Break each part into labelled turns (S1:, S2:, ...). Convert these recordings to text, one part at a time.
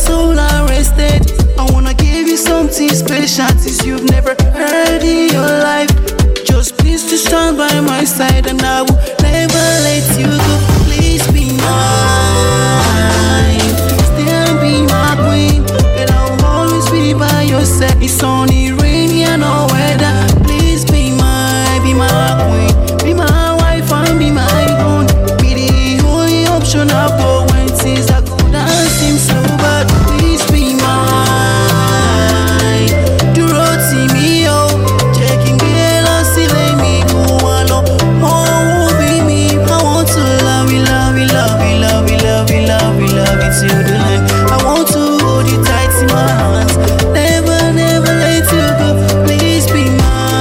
S1: soul arrested. I wanna give you something special, things you've never heard in your life. Just please to stand by my side, and I will never let you go. Please be mine, still be my queen, and I will always be by your side. It's sunny, rainy, and all weather. Please be my queen, be my wife, and be my own. Be the only option I've got when things are good and seem so bad. Please be mine, do roti me oh, checking girl and still let me go alone. Oh, be me, I want to love you, love you, love you, love you, love you, love you, love you till the end. I want to hold you tight in my hands, never, never let you go. Please be mine.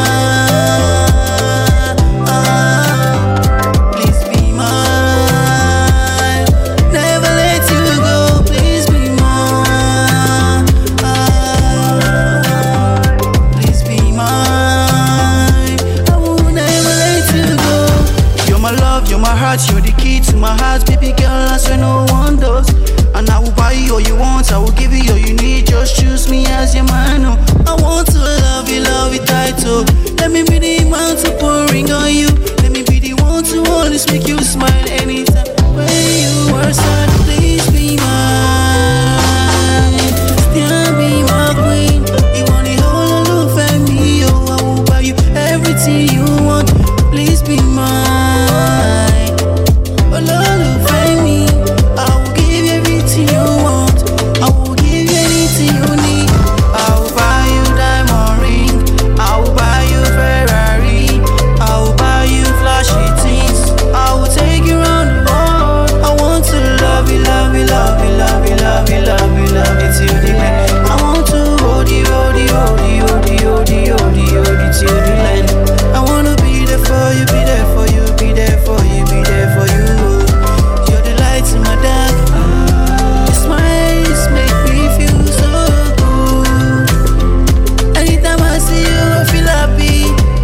S1: Please be mine, never let you go. Please be mine. Please be mine, I will never let you go. You're my love, you're my heart, you're the key to my heart. Baby girl, I swear no one does. And I will buy you all you want, I will give you all you need. Just choose me as your man, oh. I want to love you tight, oh. Let me be the man to pouring on you. Let me be the one to always make you smile anytime when you are sad. Please be mine, still be my queen. You want the whole love and me, oh. I will buy you everything you want. Please be mine, oh love and me. I will give you everything you want, I will give you anything you need. I will buy you diamond ring, I will buy you Ferrari, I will buy you flashy things, I will take you around the world. I want to love you, love you, love you, love you, love you, love you, love you till the end. I want to hold you, hold you, hold you, hold you, hold you, hold you, hold you till the end. I wanna be there for you, be there for you, be there for you, be there for you. You're the light in my dark, your smiles make me feel so good. Anytime I see you, I feel happy.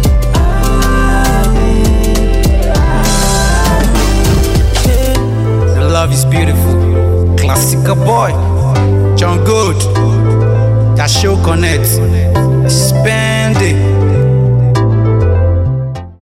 S2: Your love is beautiful. Classical boy, John Good. That show connect. Spend it.